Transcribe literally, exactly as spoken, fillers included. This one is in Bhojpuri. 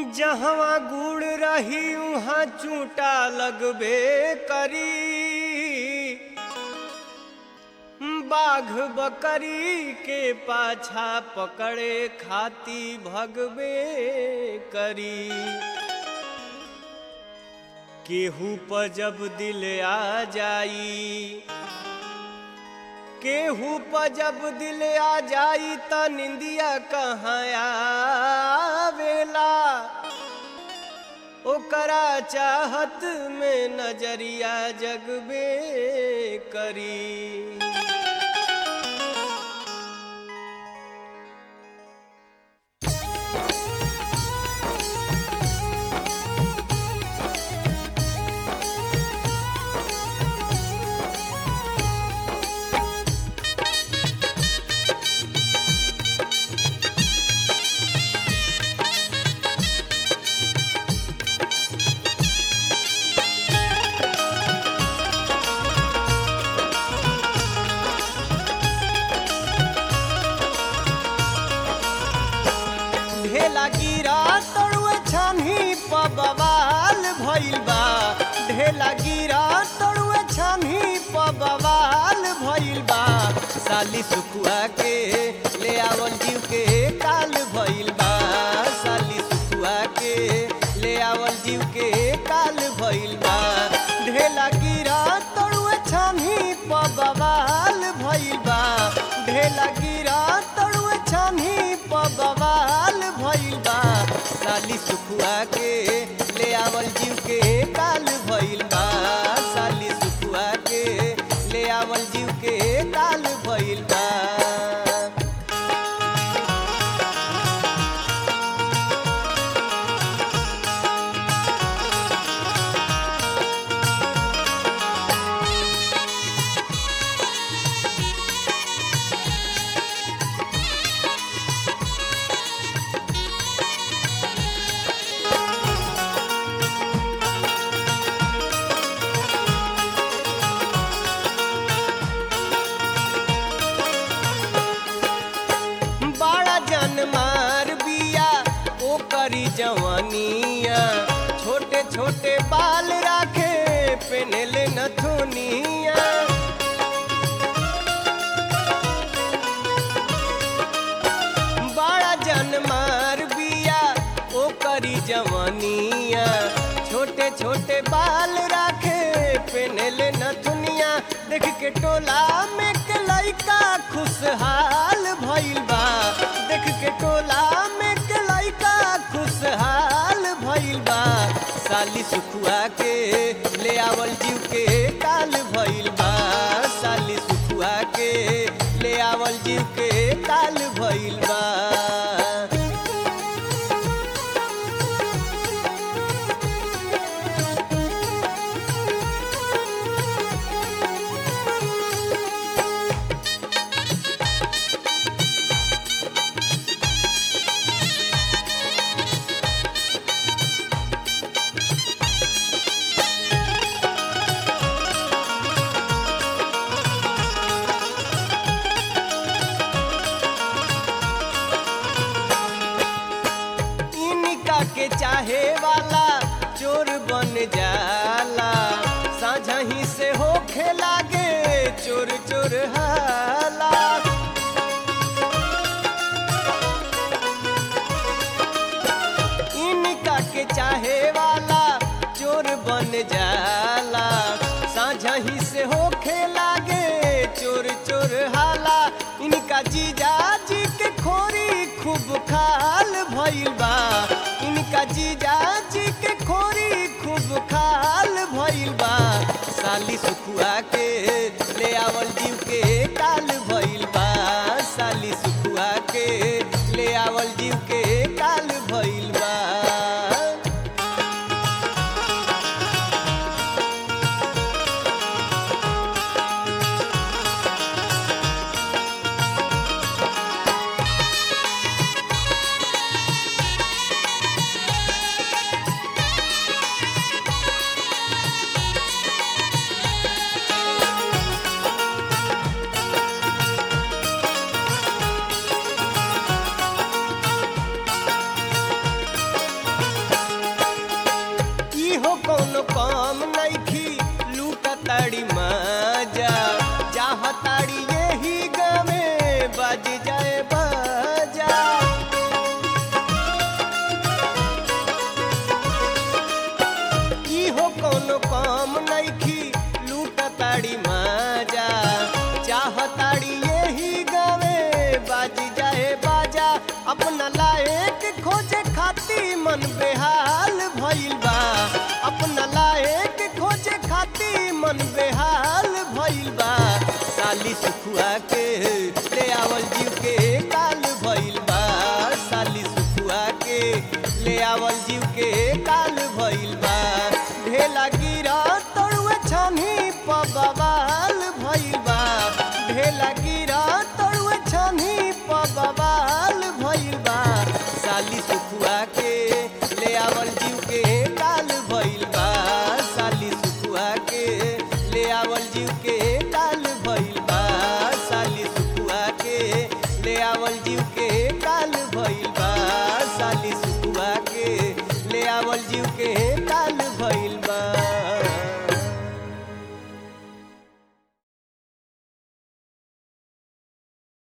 जहवा गुड़ रही उहाँ चूटा लगबे करी। बाघ बकरी के पाछा पकड़े खाती भगबे करी। केहू पर जब दिल आ जाई केहू पर जब दिल आ जाई त निंदिया कहाँ आवेला। ओकरा चाहत में नजरिया जगबे करी। ढेला गिरा तड़ुए छानी प बवाल भइल बा। ढेला गिरा तड़ुए छानी प बवाल भइल बा। साली सुखुआ के ले आवल जीव के काल भइल बा। साली सुखुआ के ले आवल जीव के काल भइल बा। ढेला गिरा तड़ुए छानी प बवाल भइल बा। ढेला गिरा तड़ुए छानी प बवाल भइल बा। साली सुखुआ के ले आवल जीव के काल भइल बा। साली सुखुआ के ले आवल जीव के काल भइल बा। मार बिया ओ करी जवानिया। छोटे छोटे बाल राखे पेनले नथुनिया। बड़ा जन मार बिया ओ करी जवानिया। छोटे छोटे बाल राखे पेनले नथुनिया। देख के टोला में के लइका खुशहाल भइल बा। देख के टोला में के लइका खुशहाल भइल बा। साली सुखुआ के ले आवल जीव के काल भइल बा। साली सुखुआ के ले आवल जीव के काल भइल बा। के चाहे वाला चोर बन जाला। साझा ही से होखे लागे चोर चोर हाला। इनका के चाहे वाला चोर बन जाला। साझा ही से होखे लागे चोर चोर हाला। इनका जीजा जी के खोरी खूब खाल भइल बा। इनका जीजा जी के खोरी खूब खाल भइल बा। साली सुखुआ के ले आवल जीव के काल भइल बा। साली सुखुआ के ले आवल जीव के काल भइल बा। खोजे खाती मन बेहाल भइल बा अपना लायक खोजे खाती मन बेहाल भइल बा साली सुखुआ के ले आवल जीव के काल भइल बा साली सुखुआ के ले आवल जीव के काल भइल बा ढेला गिरा तड़ुए छानी प बवाल भइल बा ढेला गिरा तड़ुए छानी प बवाल भइल बा साली सुखुआ के ले आवल जीव के काल भइल बा साली सुखुआ के ले आवल जीव के काल भइल बा साली सुखुआ के ले आवल जीव के काल भइल बा साली सुखुआ के ले आवल जीव